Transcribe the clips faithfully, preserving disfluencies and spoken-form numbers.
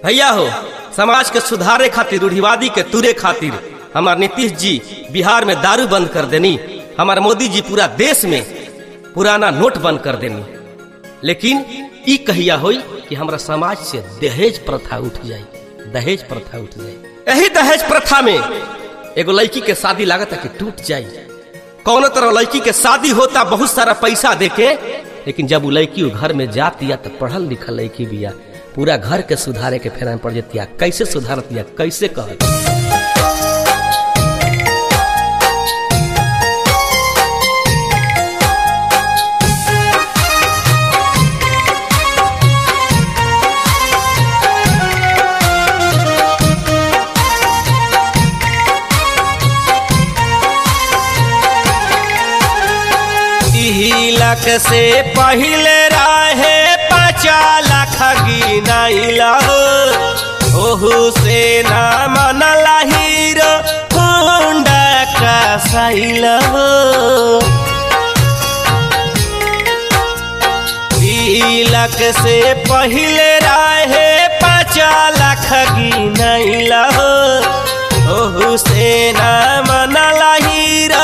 भैया हो, समाज के सुधारे खातिर, रूढ़िवादी के तुरे खातिर हमार नीतीश जी बिहार में दारू बंद कर देनी, हमार मोदी जी पूरा देश में पुराना नोट बंद कर देनी। लेकिन ई कहिया होई कि हमारा समाज से दहेज प्रथा उठ जाए, दहेज प्रथा उठ जाए। यही दहेज प्रथा में एगो लड़की के शादी लागत है कि टूट जाए। कौन तरह लड़की के शादी होता बहुत सारा पैसा देके, लेकिन जब वो लड़की घर में जाती है तो पढ़ल लिखल लड़की बिया, पूरा घर के सुधारे के फेरा में पड़ जाती है। कैसे सुधारती है, कैसे कह लाख से पहले रहे पाँचा लाख गिनाइला हो, ओहू से ना मनला हीरो होंडा का साइला हो। लाख से पहले रहे पाँचा लाख गिनाइला हो, ओहू से ना मनला हीरो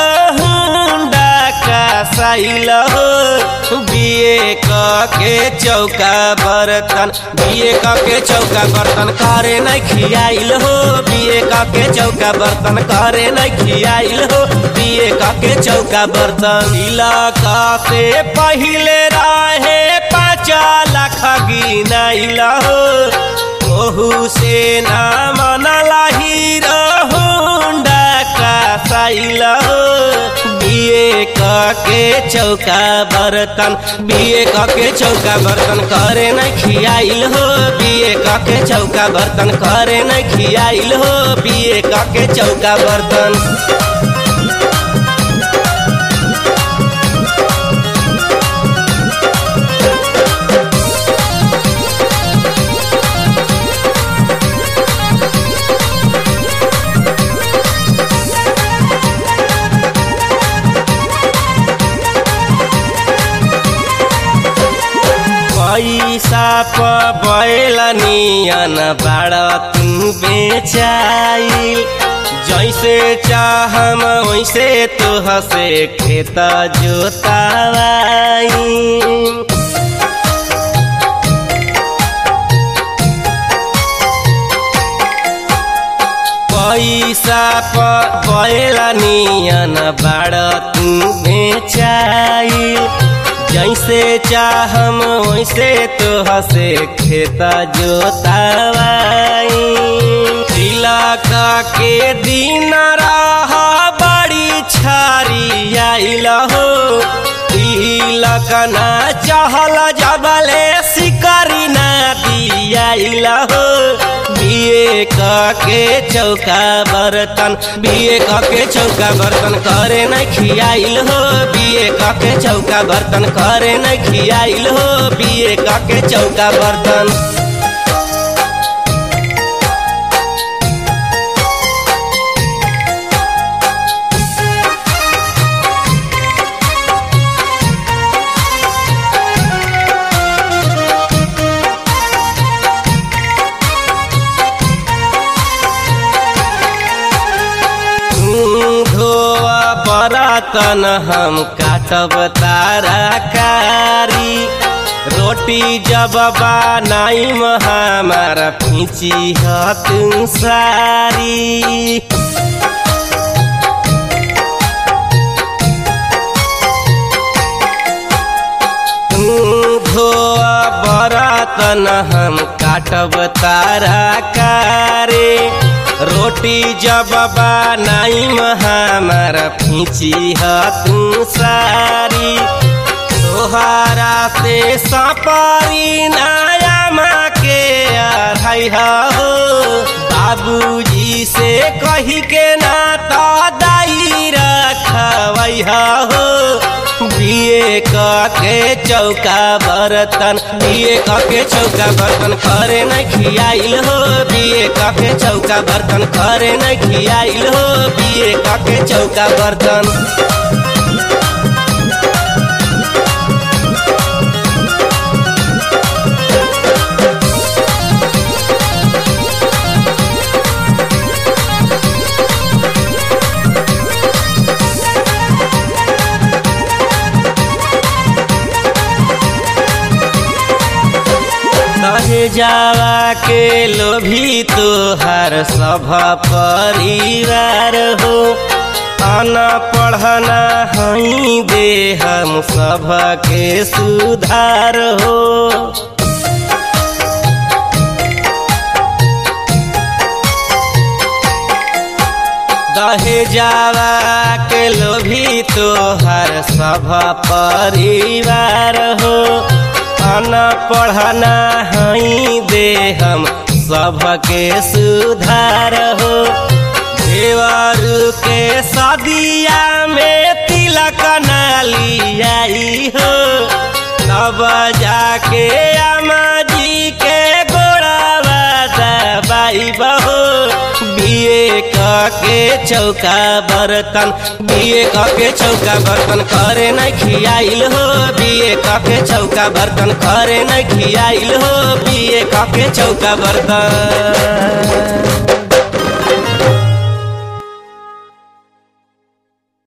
साइला हो। बीए के चौका बर्तन, बीए के चौका बर्तन करे नहीं खियाइल हो, बीए के चौका बर्तन करे नहीं खियाइल हो, बीए के चौका बर्तन। इलाका से पहले रहे पाँचा लाख गिनाइला हो, ओहू से ना मनला हीरो होंडा का साइला हो। बीए के चौका बर्तन, बीए के चौका बर्तन करे नहीं खियाइल हो, बीए के चौका बर्तन करे नहीं खियाइल हो, बीए के चौका बर्तन। पैसा पबैला नियन बाड़ा तू बेचाइल, जैसे चाहम वैसे तो हसे खेत जोतावाई। पैसा पबैला नियन बाड़ा तू बेचाइल, जैसे चाहम वैसे तो हसे खेता जोतावाई। इलाका के दिन रहा बड़ी छारी आइला हो, इलाका ना चाहल जबले शिकारी ना दियाइला हो। बीए के चौका बर्तन, बीए के चौका बर्तन करे नहीं खियाइल हो, बीए के चौका बर्तन करे नहीं खियाइल हो, बीए के चौका बर्तन। बर्तन हम काटब ताराकारी, रोटी जब बनाइम हमारा पीछी हत सारी। धोआ बर्तन हम काटब ताराकारी, रोटी जब बनाइम हमारा पीछी हतू सारी। तोहरा से सपारी नया माँ के अढ़ाई हो, बाबूजी से कही के ना तो दाई रखवई हो। बीए के चौका बर्तन, बीए के चौका बर्तन करे नहीं खियाइल हो, बीए के चौका बर्तन करे नहीं खियाइल हो, बीए के चौका बर्तन। जावा के लोभी तोहार सब परिवार हो। आना पढ़ना हई दे हम सब के सुधार हो। दहेजावा के लोभी तोहार सब परिवार हो। आना पढ़ना हई दे हम सब के सुधार हो। देवर के शादिया में तिलक ना लियाई हो। तब जाके अम्मा जी के गोड़ावा दबाई बहो। बीए के चौका बर्तन बीए के चौका बर्तन करे नहीं खियाइल हो। बीए के चौका बर्तन करे नहीं खियाइल हो। बीए के चौका बर्तन